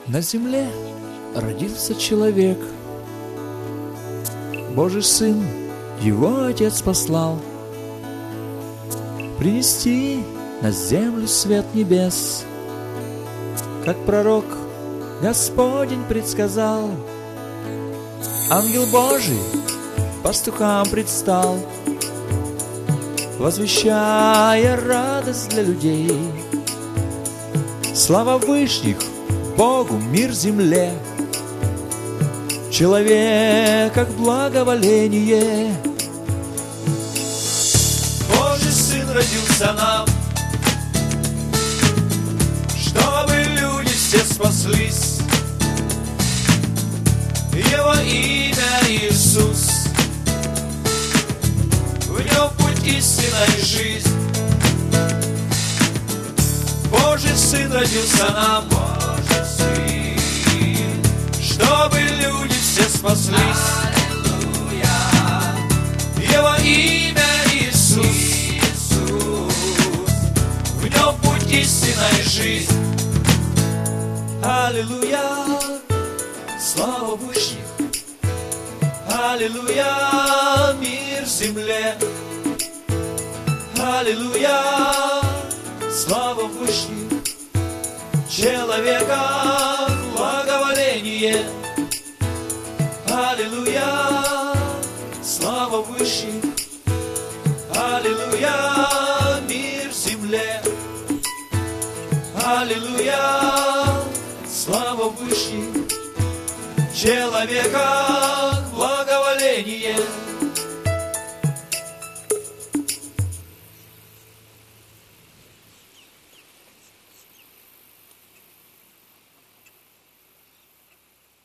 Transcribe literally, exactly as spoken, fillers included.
На земле родился человек, Божий Сын, Его Отец послал принести на землю свет небес. Как пророк Господень предсказал, ангел Божий пастухам предстал, возвещая радость для людей. Слава вышних Богу, мир земле, человек как благоволение. Божий Сын родился нам, чтобы люди все спаслись. Его имя Иисус, в нем путь истина и жизнь. Божий Сын родился нам, Божий Сын, чтобы люди все спаслись. Аллилуйя. Его имя Иисус, Иисус, в нем путь истина и жизнь. Аллилуйя, слава вышних. Аллилуйя, мир земле. Аллилуйя, слава вышних, человека благоволение. Аллилуйя, слава вышних. Аллилуйя, мир земле. Аллилуйя, слава вышних, человека благоволение.